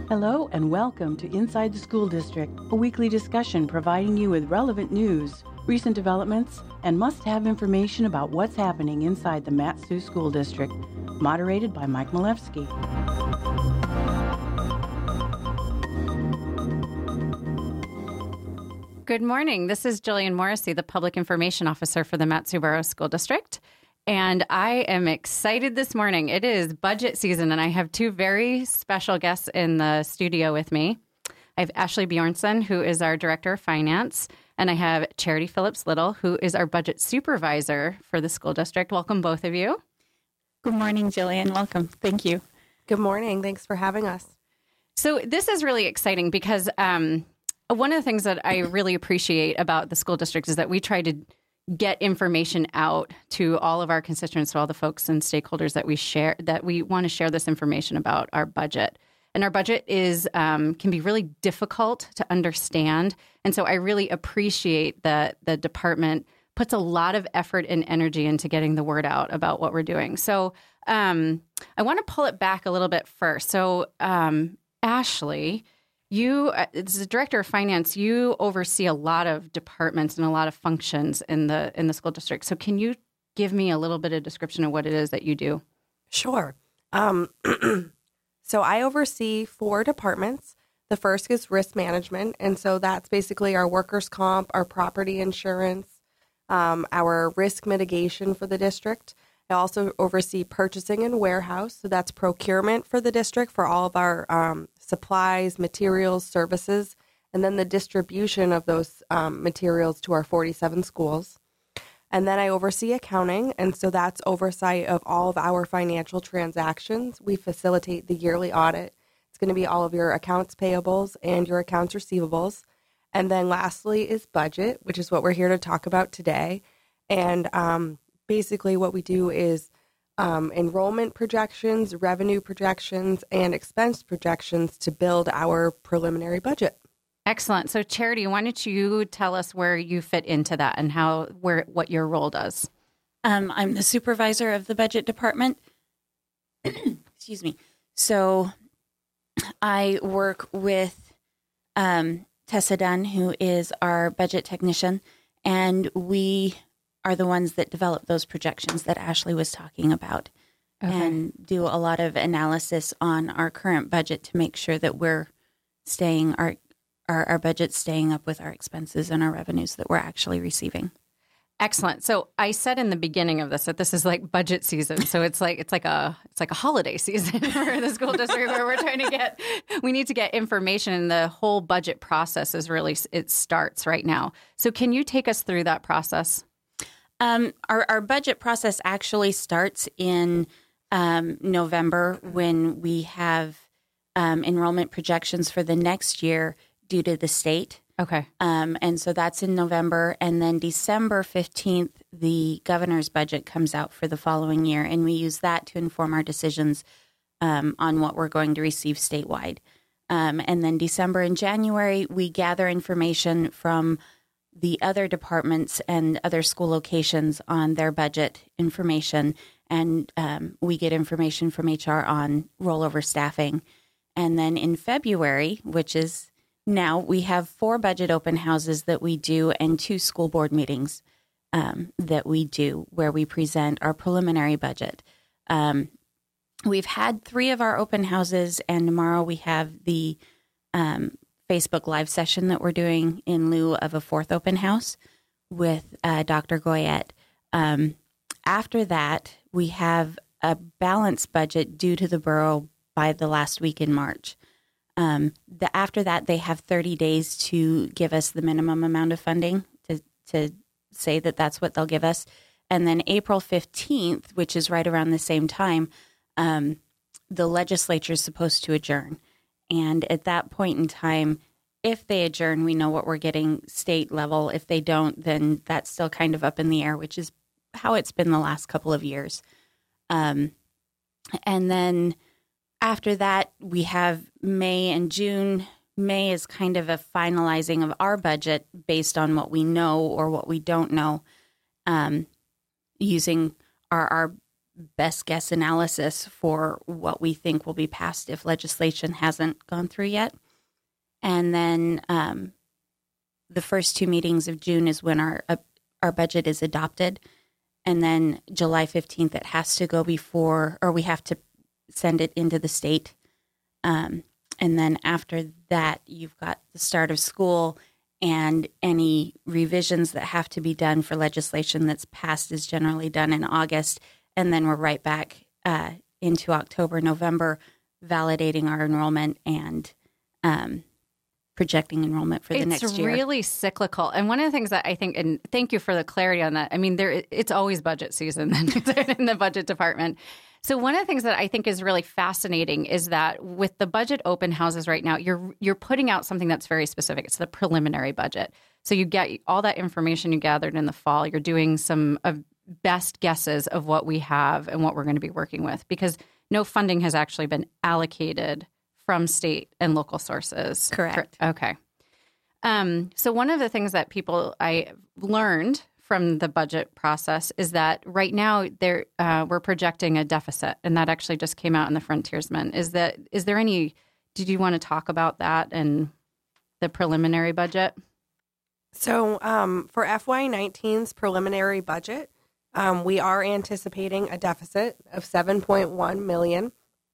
Hello and welcome to Inside the School District, a weekly discussion providing you with relevant news, recent developments, and must-have information about what's happening inside the Mat-Su School District. Moderated by Mike Malevsky. Good morning. This is Jillian Morrissey, the Public Information Officer for the Mat-Su Borough School District. And I am excited this morning. It is budget season, and I have two very special guests in the studio with me. I have Ashley Bjornson, who is our Director of Finance, and I have Charity Phillips-Little, who is our Budget Supervisor for the school district. Welcome, both of you. Good morning, Jillian. Welcome. Thank you. Good morning. Thanks for having us. So this is really exciting because one of the things that I really appreciate about the school district is that we try to get information out to all of our constituents, to all the folks and stakeholders that we want to share this information about our budget. And our budget can be really difficult to understand. And so I really appreciate that the department puts a lot of effort and energy into getting the word out about what we're doing. So I want to pull it back a little bit first. So Ashley, you, as the Director of Finance, you oversee a lot of departments and a lot of functions in the school district. So can you give me a little bit of description of what it is that you do? Sure. So I oversee 4 departments. The first is risk management, and so that's basically our workers' comp, our property insurance, our risk mitigation for the district. I also oversee purchasing and warehouse, so that's procurement for the district for all of our supplies, materials, services, and then the distribution of those materials to our 47 schools. And then I oversee accounting, and so that's oversight of all of our financial transactions. We facilitate the yearly audit. It's going to be all of your accounts payables and your accounts receivables. And then lastly is budget, which is what we're here to talk about today. And basically what we do is enrollment projections, revenue projections, and expense projections to build our preliminary budget. Excellent. So Charity, why don't you tell us where you fit into that and what your role does? I'm the supervisor of the budget department. Excuse me. So I work with Tessa Dunn, who is our budget technician, and we are the ones that develop those projections that Ashley was talking about, and do a lot of analysis on our current budget to make sure that we're staying our budget's staying up with our expenses and our revenues that we're actually receiving. Excellent. So I said in the beginning of this that this is like budget season. So it's like a holiday season for the school district where we need to get information, and the whole budget process it starts right now. So can you take us through that process? Our budget process actually starts in November when we have enrollment projections for the next year due to the state. Okay. And so that's in November. And then December 15th, the governor's budget comes out for the following year. And we use that to inform our decisions on what we're going to receive statewide. And then December and January, we gather information from the other departments and other school locations on their budget information. And we get information from HR on rollover staffing. And then in February, which is now, we have 4 budget open houses that we do and 2 school board meetings that we do where we present our preliminary budget. We've had 3 of our open houses, and tomorrow we have the Facebook Live session that we're doing in lieu of a 4th open house with Dr. Goyette. After that, we have a balanced budget due to the borough by the last week in March. After that, they have 30 days to give us the minimum amount of funding to say that that's what they'll give us. And then April 15th, which is right around the same time, the legislature is supposed to adjourn. And at that point in time, if they adjourn, we know what we're getting state level. If they don't, then that's still kind of up in the air, which is how it's been the last couple of years. And then after that, we have May and June. May is kind of a finalizing of our budget based on what we know or what we don't know, using our best guess analysis for what we think will be passed if legislation hasn't gone through yet. And then the first 2 meetings of June is when our budget is adopted. And then July 15th, it has to go before, or we have to send it into the state. And then after that, you've got the start of school, and any revisions that have to be done for legislation that's passed is generally done in August. And then we're right back into October, November, validating our enrollment and projecting enrollment for the next year. It's really cyclical. And one of the things that I think, and thank you for the clarity on that, I mean, it's always budget season in the budget department. So one of the things that I think is really fascinating is that with the budget open houses right now, you're putting out something that's very specific. It's the preliminary budget. So you get all that information you gathered in the fall. You're doing some best guesses of what we have and what we're going to be working with, because no funding has actually been allocated from state and local sources. Correct. Okay. So one of the things that I learned from the budget process is that right now we're projecting a deficit, and that actually just came out in the Frontiersman. Did you want to talk about that and the preliminary budget? So for FY19's preliminary budget, we are anticipating a deficit of $7.1 million.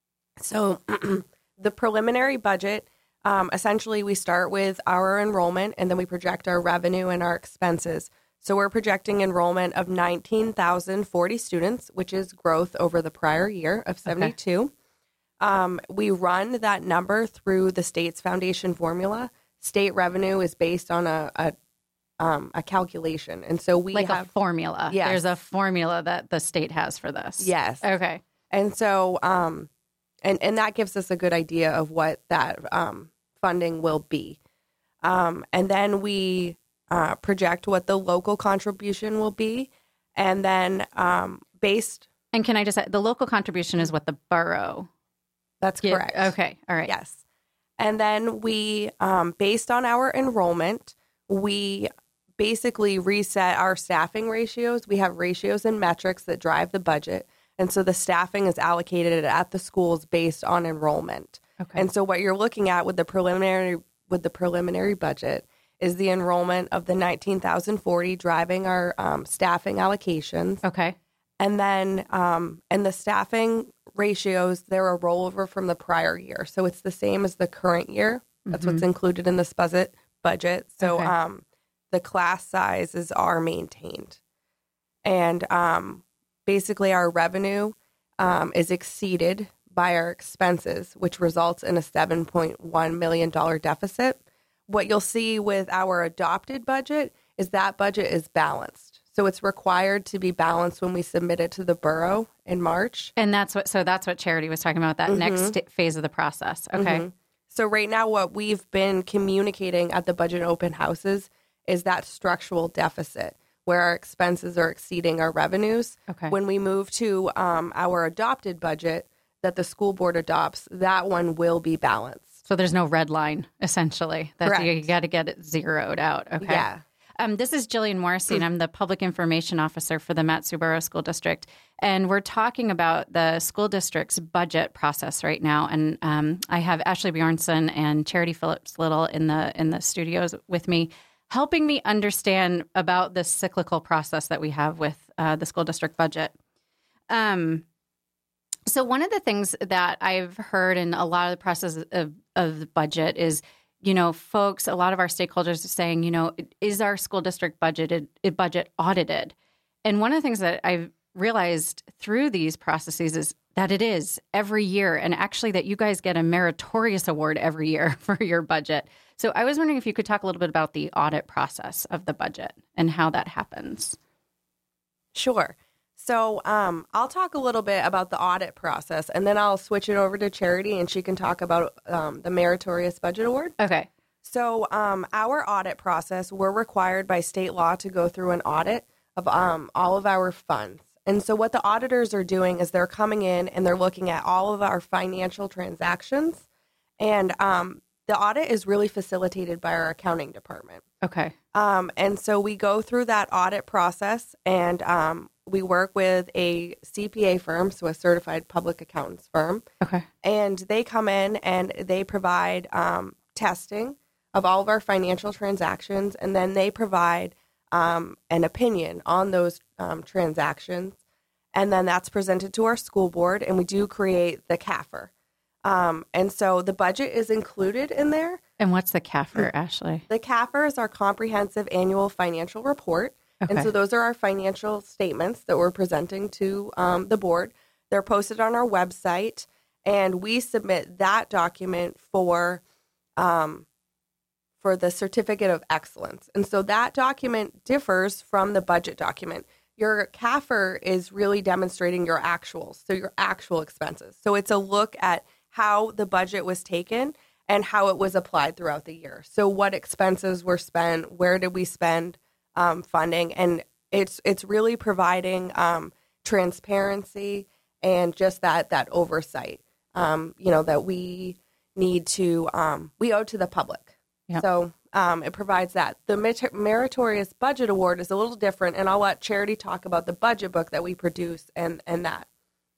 So the preliminary budget, essentially we start with our enrollment, and then we project our revenue and our expenses. So we're projecting enrollment of 19,040 students, which is growth over the prior year of 72. Okay. We run that number through the state's foundation formula. State revenue is based on a calculation. And so we have a formula. Yes. There's a formula that the state has for this. Yes. Okay. And so, and that gives us a good idea of what that funding will be. And then we project what the local contribution will be. And then based... And can I just say, the local contribution is what the borough... That's correct. Okay. All right. Yes. And then we, based on our enrollment, we basically reset our staffing ratios. We have ratios and metrics that drive the budget. And so the staffing is allocated at the schools based on enrollment. Okay. And so what you're looking at with the preliminary budget is the enrollment of the 19,040 driving our staffing allocations. Okay. And then and the staffing ratios, they're a rollover from the prior year. So it's the same as the current year. That's what's included in this budget. So okay. The class sizes are maintained. And basically our revenue is exceeded by our expenses, which results in a $7.1 million deficit. What you'll see with our adopted budget is that budget is balanced. So it's required to be balanced when we submit it to the borough in March. And that's what Charity was talking about, that next phase of the process. Okay. So right now what we've been communicating at the budget open houses is that structural deficit where our expenses are exceeding our revenues. Okay. When we move to our adopted budget that the school board adopts, that one will be balanced. So there's no red line, essentially. Correct. You got to get it zeroed out. Okay. Yeah. This is Jillian Morrissey, and I'm the Public Information Officer for the Mat-Su Borough School District. And we're talking about the school district's budget process right now. And I have Ashley Bjornson and Charity Phillips Little in the studios with me, helping me understand about this cyclical process that we have with the school district budget. So one of the things that I've heard in a lot of the process of the budget is, folks, a lot of our stakeholders are saying, is our school district budget audited? And one of the things that I've realized through these processes is that it is every year, and actually that you guys get a meritorious award every year for your budget. So I was wondering if you could talk a little bit about the audit process of the budget and how that happens. Sure. So I'll talk a little bit about the audit process, and then I'll switch it over to Charity, and she can talk about the Meritorious Budget Award. Okay. So our audit process, we're required by state law to go through an audit of all of our funds. And so what the auditors are doing is they're coming in and they're looking at all of our financial transactions, and the audit is really facilitated by our accounting department. Okay. And so we go through that audit process, and we work with a CPA firm, so a certified public accountants firm. Okay. And they come in and they provide testing of all of our financial transactions, and then they provide an opinion on those transactions. And then that's presented to our school board, and we do create the CAFR. And so the budget is included in there. And what's the CAFR, Ashley? The CAFR is our comprehensive annual financial report. Okay. And so those are our financial statements that we're presenting to the board. They're posted on our website, and we submit that document for the Certificate of Excellence. And so that document differs from the budget document. Your CAFR is really demonstrating your actuals, so your actual expenses. So it's a look at how the budget was taken and how it was applied throughout the year. So what expenses were spent, where did we spend funding, and it's really providing transparency and just that oversight, that we need to we owe to the public. Yep. So it provides that. The Meritorious Budget Award is a little different, and I'll let Charity talk about the budget book that we produce and that.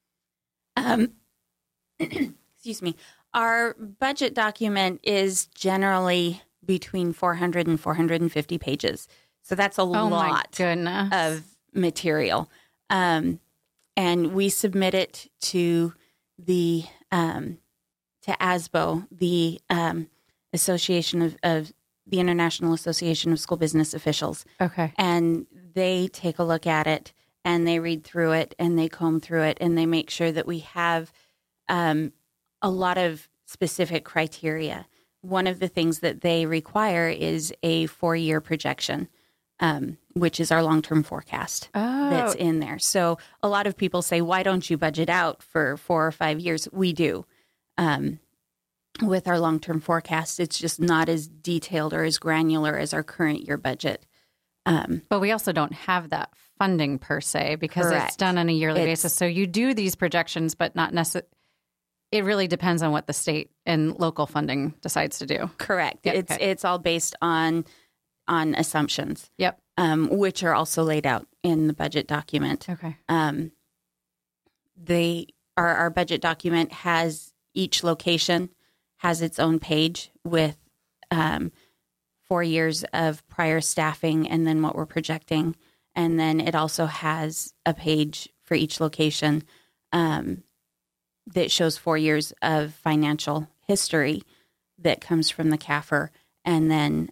Excuse me. Our budget document is generally between 400 and 450 pages. So that's a lot of material. And we submit it to the to ASBO, the Association of the International Association of School Business Officials. Okay. And they take a look at it, and they read through it, and they comb through it, and they make sure that we have a lot of specific criteria. One of the things that they require is a 4-year projection, which is our long-term forecast that's in there. So a lot of people say, why don't you budget out for 4 or 5 years? We do. With our long-term forecast, it's just not as detailed or as granular as our current year budget. But we also don't have that funding per se, because Correct. It's done on a yearly basis. So you do these projections, but not necessarily. It really depends on what the state and local funding decides to do. Correct. Yep. It's all based on assumptions. Yep. Which are also laid out in the budget document. Okay. Our budget document has each location has its own page with 4 years of prior staffing and then what we're projecting. And then it also has a page for each location that shows 4 years of financial history that comes from the CAFR, and then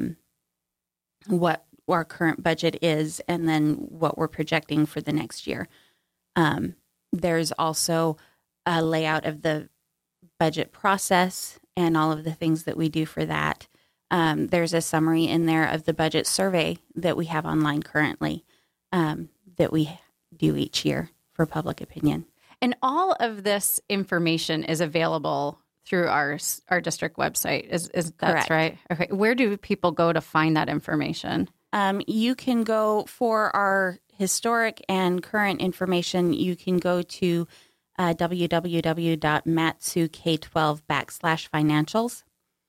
what our current budget is, and then what we're projecting for the next year. There's also a layout of the budget process and all of the things that we do for that. There's a summary in there of the budget survey that we have online currently that we do each year for public opinion. And all of this information is available through our district website. Is that right? Okay. Where do people go to find that information? You can go for our historic and current information. You can go to www.matsuk12/financials.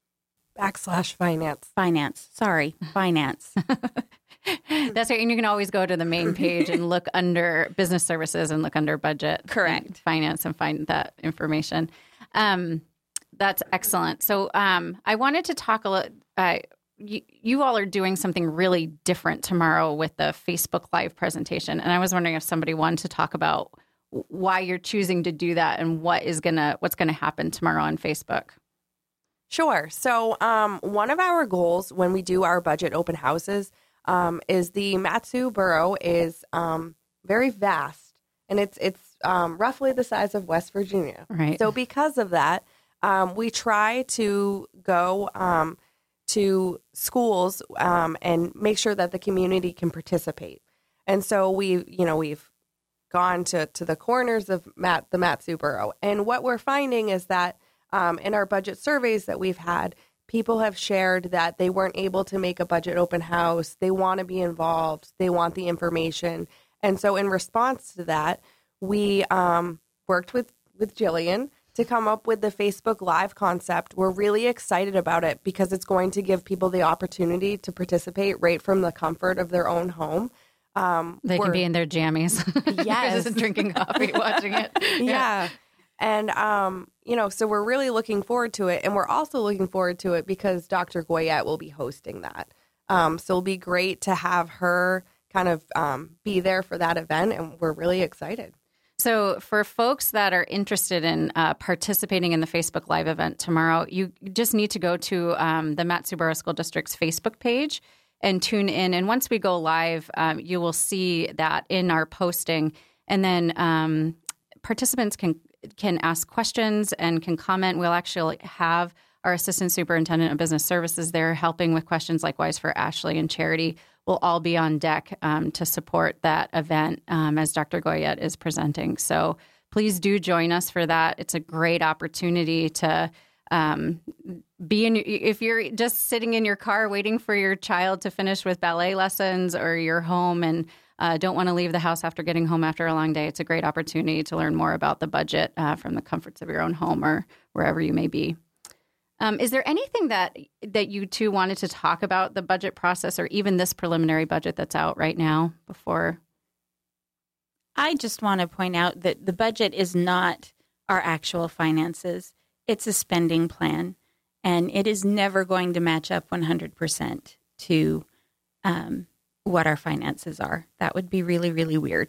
/finance. Finance. That's right. And you can always go to the main page and look under business services and look under budget. Correct. Finance, and find that information. That's excellent. So I wanted to talk a little. You all are doing something really different tomorrow with the Facebook Live presentation. And I was wondering if somebody wanted to talk about why you're choosing to do that and what's going to happen tomorrow on Facebook. Sure. So one of our goals when we do our budget open houses is the Mat-Su borough is very vast, and it's roughly the size of West Virginia. Right. So because of that, we try to go to schools and make sure that the community can participate. And so we've gone to the corners of the Mat-Su borough, and what we're finding is that in our budget surveys that we've had, people have shared that they weren't able to make a budget open house. They want to be involved. They want the information. And so in response to that, we worked with Jillian to come up with the Facebook Live concept. We're really excited about it because it's going to give people the opportunity to participate right from the comfort of their own home. They can be in their jammies. Yes. Just drinking coffee, watching it. Yeah. And, so we're really looking forward to it. And we're also looking forward to it because Dr. Goyette will be hosting that. So it'll be great to have her kind of be there for that event. And we're really excited. So for folks that are interested in participating in the Facebook Live event tomorrow, you just need to go to the Mat-Su-Borough School District's Facebook page and tune in. And once we go live, you will see that in our posting. And then participants can ask questions and can comment. We'll actually have our Assistant Superintendent of Business Services there helping with questions likewise for Ashley and Charity. We'll all be on deck to support that event as Dr. Goyette is presenting. So please do join us for that. It's a great opportunity to be in. If you're just sitting in your car waiting for your child to finish with ballet lessons, or you're home and don't want to leave the house after getting home after a long day, it's a great opportunity to learn more about the budget from the comforts of your own home or wherever you may be. Is there anything that you two wanted to talk about the budget process or even this preliminary budget that's out right now before? I just want to point out that the budget is not our actual finances. It's a spending plan, and it is never going to match up 100% to what our finances are. That would be really, really weird.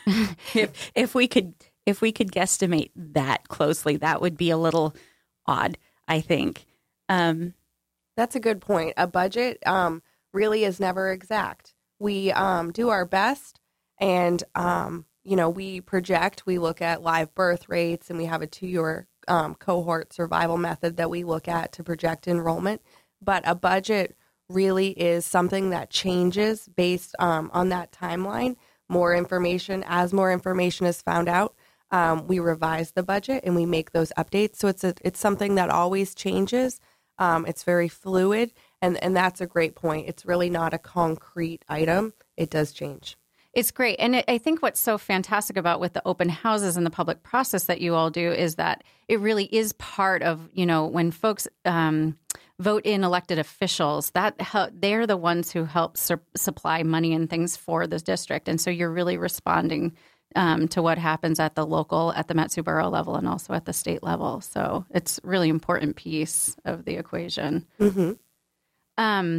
if we could guesstimate that closely, that would be a little odd, I think. That's a good point. A budget really is never exact. We do our best, and we project. We look at live birth rates, and we have a 2-year cohort survival method that we look at to project enrollment. But a budget really is something that changes based on that timeline. More information is found out. We revise the budget and we make those updates. So it's something that always changes. It's very fluid, and that's a great point. It's really not a concrete item. It does change. It's great. And I think what's so fantastic about with the open houses and the public process that you all do is that it really is part of, when folks vote in elected officials, they're the ones who help supply money and things for the district. And so you're really responding to what happens at the local, at the Mat-Su-Borough level, and also at the state level. So it's a really important piece of the equation. Mm-hmm.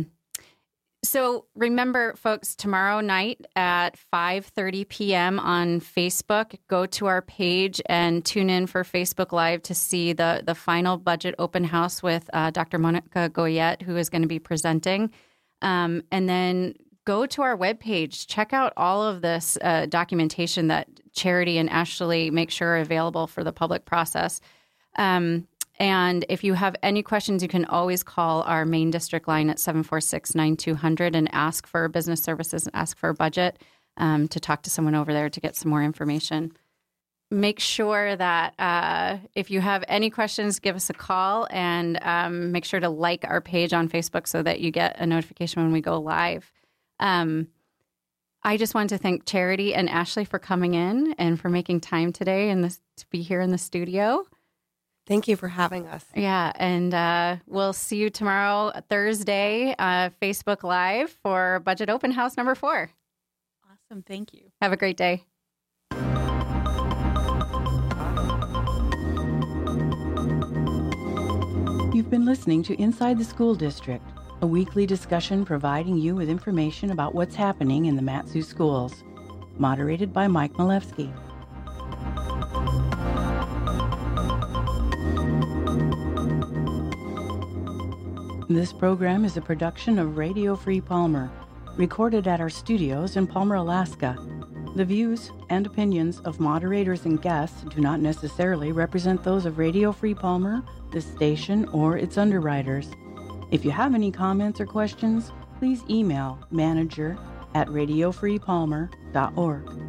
So remember, folks, tomorrow night at 5:30 p.m. on Facebook, go to our page and tune in for Facebook Live to see the final budget open house with Dr. Monica Goyette, who is going to be presenting. And then go to our webpage, check out all of this documentation that Charity and Ashley make sure are available for the public process. And if you have any questions, you can always call our main district line at 746-9200 and ask for business services and ask for a budget to talk to someone over there to get some more information. Make sure that if you have any questions, give us a call, and make sure to like our page on Facebook so that you get a notification when we go live. I just want to thank Charity and Ashley for coming in and for making time today to be here in the studio. Thank you for having us. Yeah, and we'll see you tomorrow, Thursday, Facebook Live for Budget Open House number 4. Awesome. Thank you. Have a great day. You've been listening to Inside the School District, a weekly discussion providing you with information about what's happening in the Mat-Su schools. Moderated by Mike Malevsky. This program is a production of Radio Free Palmer, recorded at our studios in Palmer, Alaska. The views and opinions of moderators and guests do not necessarily represent those of Radio Free Palmer, this station, or its underwriters. If you have any comments or questions, please email manager@radiofreepalmer.org.